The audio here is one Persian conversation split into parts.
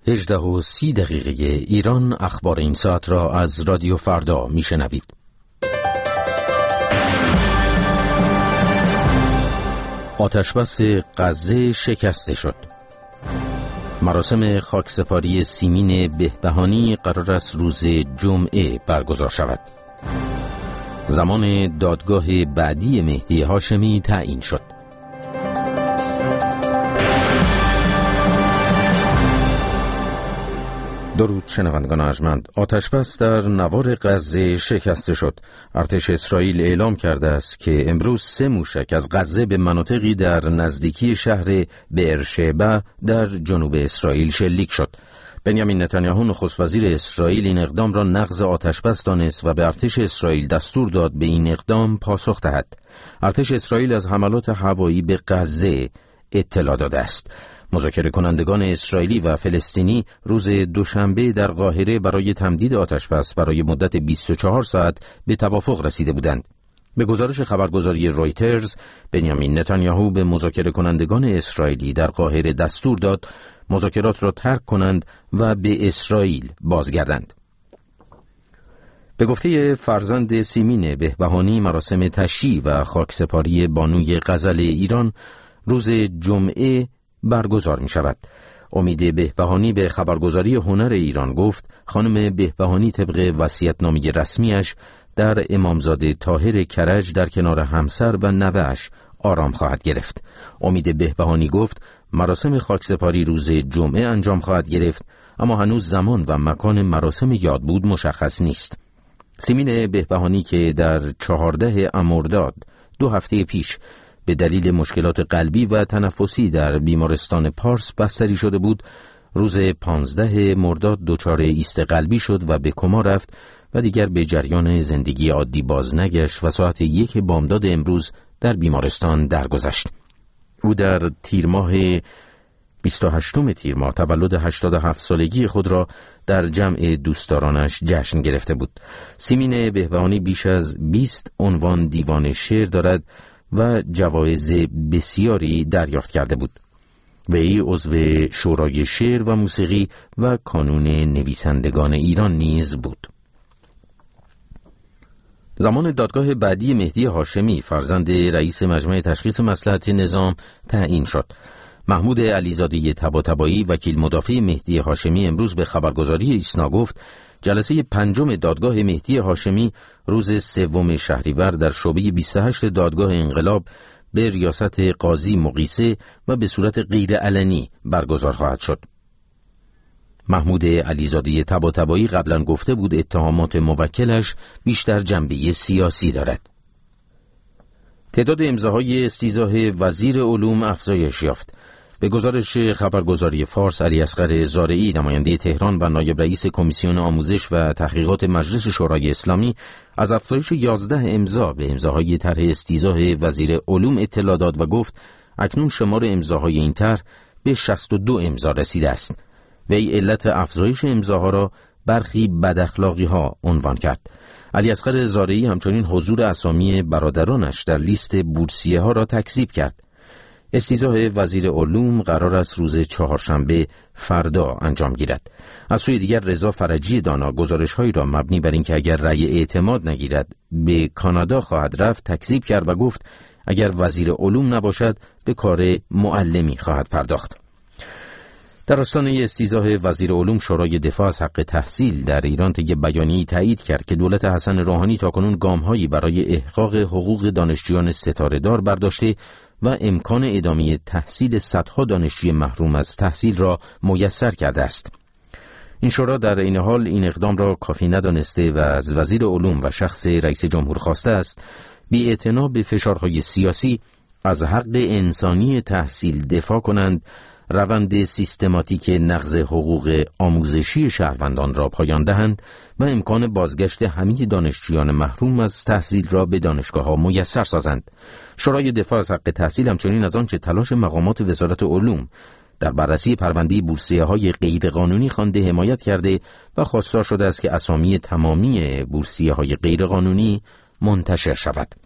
18:30 ایران اخبار این ساعت را از رادیو فردا میشنوید. آتشبس غزه شکسته شد. مراسم خاکسپاری سیمین بهبهانی قرار است روز جمعه برگزار شود. زمان دادگاه بعدی مهدی هاشمی تعیین شد. درود شنوندگان ارجمند. آتشبس در نوار غزه شکسته شد. ارتش اسرائیل اعلام کرده است که امروز 3 موشک از غزه به مناطقی در نزدیکی شهر بئرشبع در جنوب اسرائیل شلیک شد. بنیامین نتانیاهو نخست وزیر اسرائیل این اقدام را نقض آتشبس دانست و به ارتش اسرائیل دستور داد به این اقدام پاسخ دهد. ارتش اسرائیل از حملات هوایی به غزه اطلاع داده است. مذاکره کنندگان اسرائیلی و فلسطینی روز دوشنبه در قاهره برای تمدید آتشبس برای مدت 24 ساعت به توافق رسیده بودند. به گزارش خبرگزاری رویترز، بنیامین نتانیاهو به مذاکره کنندگان اسرائیلی در قاهره دستور داد مذاکرات را ترک کنند و به اسرائیل بازگردند. به گفته فرزند سیمین بهبهانی، مراسم تشییع و خاکسپاری بانوی غزل ایران روز جمعه برگزار می شود. امید بهبهانی به خبرگزاری هنر ایران گفت خانم بهبهانی طبق وصیت‌نامه رسمیش در امامزاده طاهر کرج در کنار همسر و نوه‌اش آرام خواهد گرفت. امید بهبهانی گفت مراسم خاکسپاری روز جمعه انجام خواهد گرفت، اما هنوز زمان و مکان مراسم یادبود مشخص نیست. سیمین بهبهانی که در 14 مرداد 2 هفته پیش به دلیل مشکلات قلبی و تنفسی در بیمارستان پارس بستری شده بود، روز 15 مرداد دچار ایست قلبی شد و به کما رفت و دیگر به جریان زندگی عادی باز نگشت و ساعت 1 بامداد امروز در بیمارستان درگذشت. او در 28 تیر ماه تولد 87 سالگی خود را در جمع دوستدارانش جشن گرفته بود. سیمین بهبهانی بیش از 20 عنوان دیوان شعر دارد و جوایز بسیاری دریافت کرده بود. وی عضو شورای شعر و موسیقی و کانون نویسندگان ایران نیز بود. زمان دادگاه بعدی مهدی هاشمی فرزند رئیس مجمع تشخیص مصلحت نظام تعیین شد. محمود علیزاده طباطبایی وکیل مدافع مهدی هاشمی امروز به خبرگزاری ایسنا گفت جلسه 5 دادگاه مهدی هاشمی روز 3 شهریور در شعبه 28 دادگاه انقلاب به ریاست قاضی مقیسه و به صورت غیر علنی برگزار خواهد شد. محمود علیزاده طباطبایی قبلا گفته بود اتهامات موکلش بیشتر جنبه سیاسی دارد. تعداد امضاهای استیضاح وزیر علوم افزایش یافت. به گزارش خبرگزاری فارس، علیاصغر زارعی نماینده تهران و نایب رئیس کمیسیون آموزش و تحقیقات مجلس شورای اسلامی از افزایش 11 امضا به امضاهای طرح استیضاح وزیر علوم اطلاع داد و گفت اکنون شمار امضاهای این طرح به 62 امضا رسیده است. وی علت افزایش امضاها را برخی بداخلاقی ها عنوان کرد. علیاصغر زارعی همچنین حضور اسامی برادرانش در لیست بورسیه ها را تکذیب کرد. استیضاح وزیر علوم قرار است روز چهارشنبه فردا انجام گیرد. از سوی دیگر رضا فرجی دانا گزارش‌هایی را مبنی بر اینکه اگر رأی اعتماد نگیرد به کانادا خواهد رفت تکذیب کرد و گفت اگر وزیر علوم نباشد به کار معلمی خواهد پرداخت. در آستانه استیضاح وزیر علوم، شورای دفاع از حق تحصیل در ایران طی بیانیه‌ای تایید کرد که دولت حسن روحانی تاکنون گام‌هایی برای احقاق حقوق دانشجویان ستاره‌دار برداشته و امکان ادامه تحصیل صدها دانشجوی محروم از تحصیل را میسر کرده است. این شورا در این حال این اقدام را کافی ندانسته و از وزیر علوم و شخص رئیس جمهور خواسته است بی‌اعتنا به فشارهای سیاسی از حق انسانی تحصیل دفاع کنند، روند سیستماتیک نقض حقوق آموزشی شهروندان را پایان دهند و امکان بازگشت همه دانشجویان محروم از تحصیل را به دانشگاه‌ها میسر سازند. شورای دفاع از حق تحصیل همچنین از آنچه تلاش مقامات وزارت علوم در بررسی پرونده بورسیه‌های غیرقانونی خوانده حمایت کرده و خواستار شده است که اسامی تمامی بورسیه‌های غیرقانونی منتشر شود.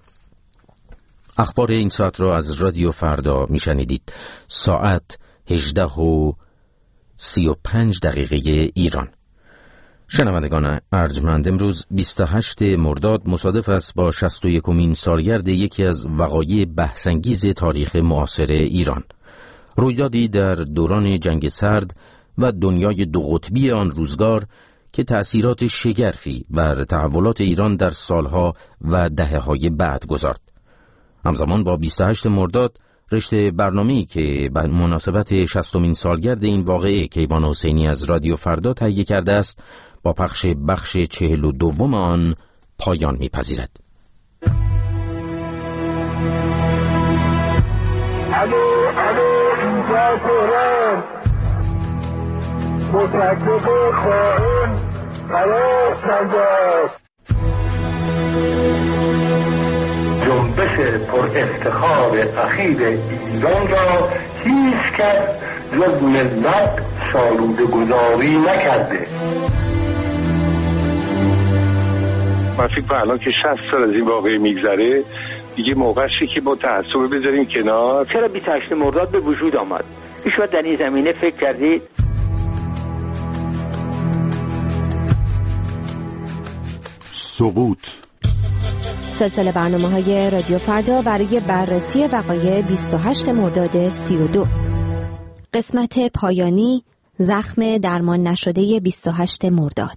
اخبار این ساعت را از رادیو فردا میشنیدید. ساعت 18:30 35 دقیقه ایران. شنوندگان ارجمند، امروز 28 مرداد مصادف است با 61مین سالگرد یکی از وقایع بحث‌انگیز تاریخ معاصر ایران، رویدادی در دوران جنگ سرد و دنیای دو قطبی آن روزگار که تأثیرات شگرفی بر تحولات ایران در سالها و دهه‌های بعد گذارد. همزمان با 28 مرداد رشته برنامه‌ای که به مناسبت 60مین سالگرد این واقعه کیوان حسینی از رادیو فردا تهیه کرده است، با پخش بخش 42 آن پایان می‌پذیرد. اینجا تهران، متحقق خائن خلاص شده. جنبش پر افتخار اخیر ایران را هیچ کس جز ملت سالوده گذاری نکرده. من فکر الان که 60 سال از این واقعه میگذره، دیگه موقعی که با تعصب بذاریم کنار. چرا 28 مرداد به وجود آمد؟ شاید در این زمینه فکر کردید؟ سقوط سلسله برنامه‌های رادیو فردا برای بررسی وقایع 28 مرداد 32. قسمت پایانی، زخم درمان نشده 28 مرداد.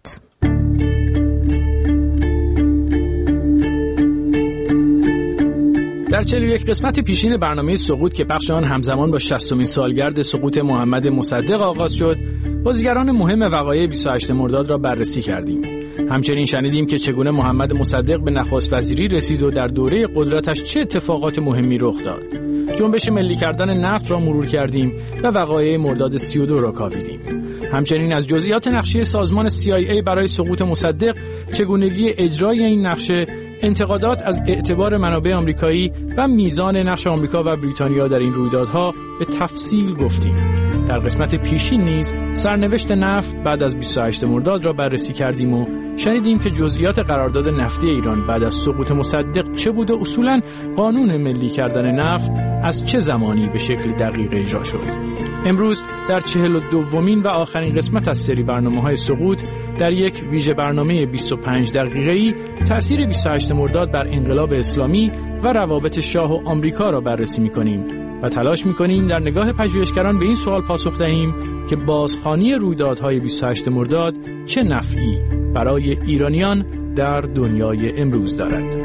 در 41 قسمت پیشین برنامه سقوط که پخش آن همزمان با 60مین سالگرد سقوط محمد مصدق آغاز شد، بازیگران مهم وقایع 28 مرداد را بررسی کردیم. همچنین شنیدیم که چگونه محمد مصدق به نخست وزیری رسید و در دوره قدرتش چه اتفاقات مهمی رخ داد. جنبش ملی کردن نفت را مرور کردیم و وقایع مرداد 32 را کاویدیم. همچنین از جزئیات نقشه سازمان CIA برای سقوط مصدق، چگونگی اجرای این نقشه، انتقادات از اعتبار منابع آمریکایی و میزان نقش آمریکا و بریتانیا در این رویدادها به تفصیل گفتیم. در قسمت پیشین نیز سرنوشت نفت بعد از 28 مرداد را بررسی کردیم و شنیدیم که جزئیات قرارداد نفتی ایران بعد از سقوط مصدق چه بود و اصولاً قانون ملی کردن نفت از چه زمانی به شکل دقیق اجرا شد. امروز در 42مین و آخرین قسمت از سری برنامه‌های سقوط در یک ویژه برنامه 25 دقیقه‌ای تأثیر 28 مرداد بر انقلاب اسلامی و روابط شاه و آمریکا را بررسی می‌کنیم و تلاش می‌کنیم در نگاه پژوهشگران به این سوال پاسخ دهیم که بازخوانی رویدادهای 28 مرداد چه نفعی برای ایرانیان در دنیای امروز دارد.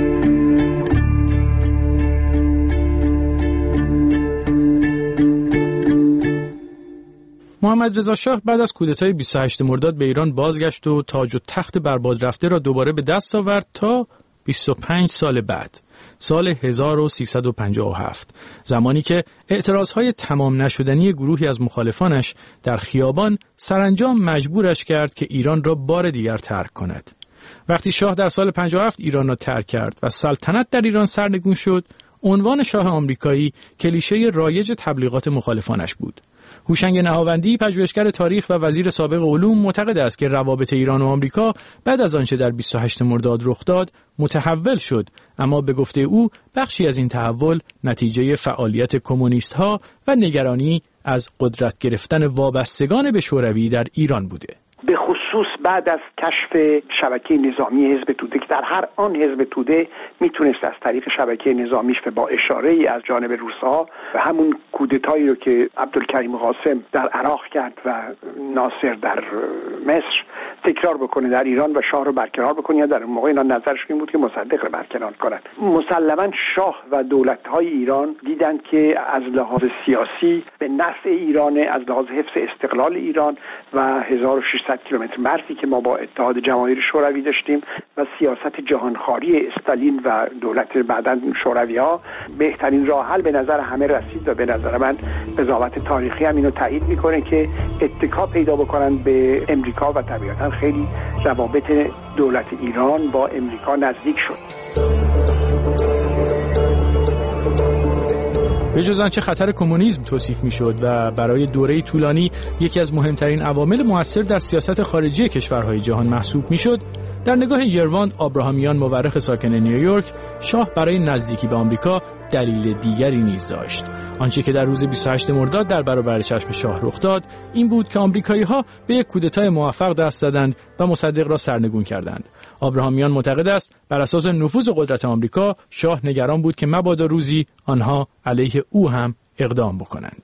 محمد رضا شاه بعد از کودتای 28 مرداد به ایران بازگشت و تاج و تخت برباد رفته را دوباره به دست آورد تا 25 سال بعد، سال 1357، زمانی که اعتراضهای تمام نشدنی گروهی از مخالفانش در خیابان سرانجام مجبورش کرد که ایران را بار دیگر ترک کند. وقتی شاه در سال 57 ایران را ترک کرد و سلطنت در ایران سرنگون شد، عنوان شاه آمریکایی کلیشه رایج تبلیغات مخالفانش بود. هوشنگ نهاوندی، پژوهشگر تاریخ و وزیر سابق علوم، معتقد است که روابط ایران و آمریکا بعد از آنچه در 28 مرداد رخ داد متحول شد، اما به گفته او بخشی از این تحول نتیجه فعالیت کمونیست‌ها و نگرانی از قدرت گرفتن وابستگان به شوروی در ایران بوده. به خصوص بعد از کشف شبکه نظامی حزب توده که در هر آن حزب توده میتونست از طریق شبکه نظامیش و با اشاره‌ای از جانب روس‌ها و همون کودتایی رو که عبدالکریم قاسم در عراق کرد و ناصر در مصر تکرار بکنه در ایران و شاه رو برکنار بکنه. یا در اون موقع اینا نظرشون این بود که مصدق رو برکنار کنن. مسلماً شاه و دولت‌های ایران دیدند که از لحاظ سیاسی به نفع ایران، از لحاظ حفظ استقلال ایران و 1600 کیلومتر مرزی که ما با اتحاد جماهیر شوروی داشتیم و سیاست جهانخواری استالین و دولت بعداً شوروی‌ها بهترین راه حل به نظر همه رسید و به نظر من قضاوت تاریخی هم اینو تایید میکنه که اتکا پیدا بکنن به امریکا و طبیعتاً خیلی روابط دولت ایران با امریکا نزدیک شد. به جز آنچه خطر کمونیسم توصیف میشد و برای دوره طولانی یکی از مهمترین عوامل مؤثر در سیاست خارجی کشورهای جهان محسوب میشد، در نگاه یرواند آبراهامیان، مورخ ساکن نیویورک، شاه برای نزدیکی به آمریکا دلیل دیگری نیز داشت. آنچه که در روز 28 مرداد در برابر چشم شاه رخ داد این بود که آمریکایی‌ها به یک کودتای موفق دست زدند و مصدق را سرنگون کردند. آبراهامیان معتقد است بر اساس نفوذ قدرت آمریکا شاه نگران بود که مبادا روزی آنها علیه او هم اقدام بکنند.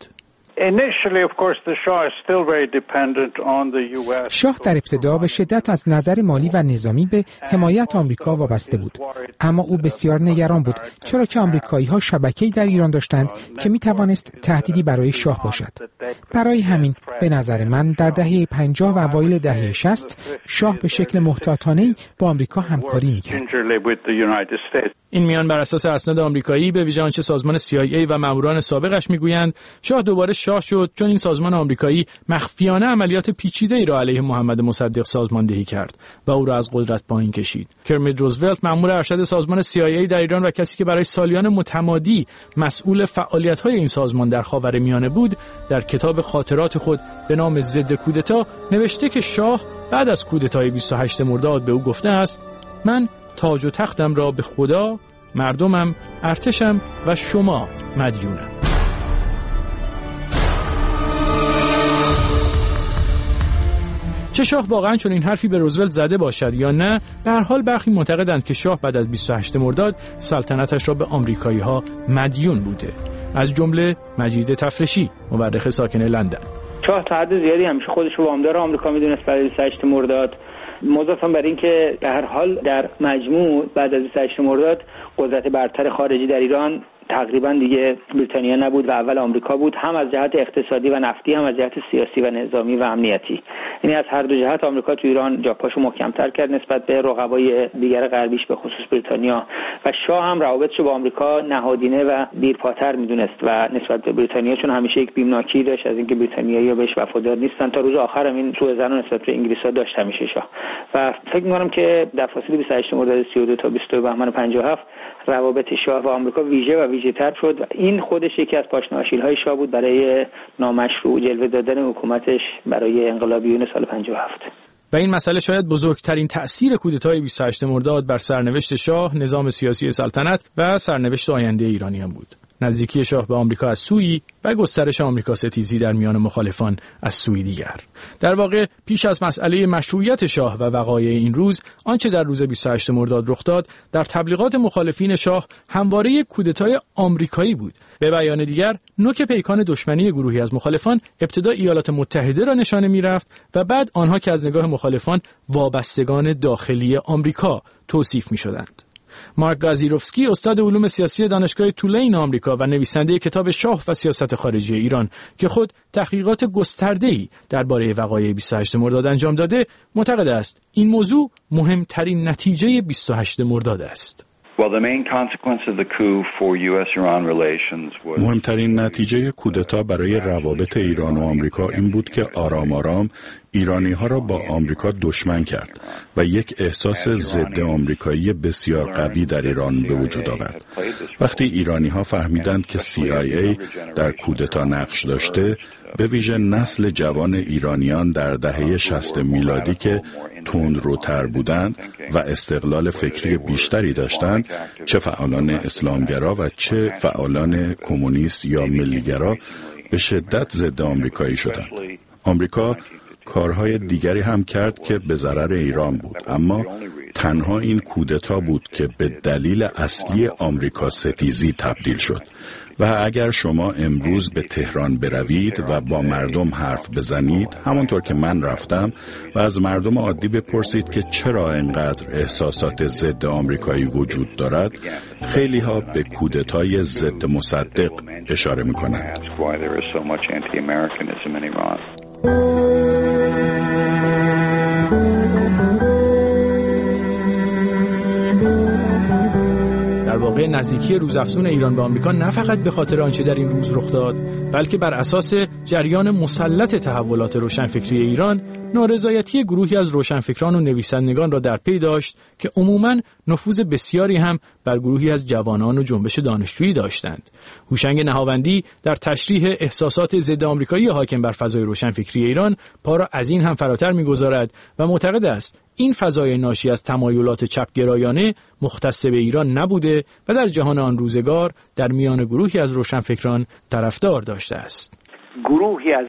شاه در ابتدا به شدت از نظر مالی و نظامی به حمایت آمریکا وابسته بود، اما او بسیار نگران بود چرا که آمریکایی‌ها شبکه‌ای در ایران داشتند که می‌توانست تهدیدی برای شاه باشد. برای همین به نظر من در دهه 50 و اوایل دهه 60 شاه به شکل محتاطانه‌ای با آمریکا همکاری می‌کرد. این میان بر اساس اسناد آمریکایی به ویژه آنچه سازمان CIA و ماموران سابقش میگویند شاه دوباره شاه شد چون این سازمان آمریکایی مخفیانه عملیات پیچیده‌ای را علیه محمد مصدق سازماندهی کرد و او را از قدرت پایین کشید. کرمیت روزولت مأمور ارشد سازمان CIA در ایران و کسی که برای سالیان متمادی مسئول فعالیت‌های این سازمان در خاورمیانه بود در کتاب خاطرات خود به نام ضد کودتا نوشته که شاه بعد از کودتای 28 مرداد به او گفته است من تاج و تختم را به خدا، مردمم، ارتشم و شما مدیونم. چه شاه واقعا چون این حرفی به روزولت زده باشد یا نه، به هر حال برخی معتقدند که شاه بعد از 28 مرداد سلطنتش را به آمریکایی‌ها مدیون بوده. از جمله مجید تفرشی، مورخ ساکن لندن. شاه تا حد زیادی همیشه خودش رو وامدار آمریکا میدونست برای 28 مرداد. مضافاً بر این که به هر حال در مجموع بعد از 28 مرداد قدرت برتر خارجی در ایران تقریبا دیگه بریتانیا نبود و اول آمریکا بود، هم از جهت اقتصادی و نفتی هم از جهت سیاسی و نظامی و امنیتی. یعنی از هر دو جهت آمریکا تو ایران جاپاشو محکم‌تر کرد نسبت به رقبای دیگر غربیش به خصوص بریتانیا و شاه هم روابطش با آمریکا نهادینه و دیرپاتر میدونست و نسبت به بریتانیا چون همیشه یک بیمناکی داشت از اینکه بریتانیایی‌ها بهش وفادار نیستن تا روز آخر هم این سوء ظن نسبت به انگلیس‌ها داشت همیشه شاه. و فکر می‌کنم که در فاصله 28 مرداد 32 تا 22 بهمن 57 روابط شاه و آمریکا ویژه‌تر شد و این خودش یکی از پاشنه‌آشیل‌های شاه بود برای نامشروع جلوه دادن حکومتش برای انقلابیون سال 57. و این مسئله شاید بزرگترین تأثیر کودتای 28 مرداد بر سرنوشت شاه، نظام سیاسی سلطنت و سرنوشت آینده ایرانیان بود. نزدیکی شاه به آمریکا از سویی و گسترش آمریکا ستیزی در میان مخالفان از سوی دیگر. در واقع پیش از مسئله مشروعیت شاه و وقایع این روز، آنچه در روز 28 مرداد رخ داد در تبلیغات مخالفین شاه همواره یک کودتای آمریکایی بود. به بیان دیگر، نوک پیکان دشمنی گروهی از مخالفان ابتدا ایالات متحده را نشانه می‌رفت و بعد آنها که از نگاه مخالفان وابستگان داخلی آمریکا توصیف می‌شدند. مارک گازیروفسکی استاد علوم سیاسی دانشگاه تولین آمریکا و نویسنده کتاب شاه و سیاست خارجی ایران که خود تحقیقات گسترده‌ای درباره وقایع 28 مرداد انجام داده، معتقد است این موضوع مهمترین نتیجه 28 مرداد است. مهمترین نتیجه کودتا برای روابط ایران و آمریکا این بود که آرام آرام ایرانی‌ها را با آمریکا دشمن کرد و یک احساس ضد آمریکایی بسیار قوی در ایران به وجود آورد. وقتی ایرانی‌ها فهمیدند که CIA در کودتا نقش داشته، به ویژه نسل جوان ایرانیان در دهه 60 میلادی که تندروتر بودند و استقلال فکری بیشتری داشتند، چه فعالان اسلامگرا و چه فعالان کمونیست یا ملیگرا، به شدت ضد آمریکایی شدند. آمریکا کارهای دیگری هم کرد که به ضرر ایران بود، اما تنها این کودتا بود که به دلیل اصلی آمریکا ستیزی تبدیل شد. و اگر شما امروز به تهران بروید و با مردم حرف بزنید، همانطور که من رفتم، و از مردم عادی بپرسید که چرا اینقدر احساسات ضد آمریکایی وجود دارد، خیلی ها به کودتای ضد مصدق اشاره می‌کنند. در واقع نزدیکی روزافزون ایران به آمریکا نه فقط به خاطر آنچه در این روز رخ داد، بلکه بر اساس جریان مسلط تحولات روشنفکری ایران نارضایتی گروهی از روشنفکران و نویسندگان را در پی داشت که عموماً نفوذ بسیاری هم بر گروهی از جوانان و جنبش دانشجویی داشتند. هوشنگ نهاوندی در تشریح احساسات ضد آمریکایی حاکم بر فضای روشنفکری ایران پا را از این هم فراتر می‌گذارد و معتقد است این فضای ناشی از تمایلات چپگرایانه مختص به ایران نبوده و در جهان آن روزگار در میان گروهی از روشنفکران طرفدار داشته است. گروهی از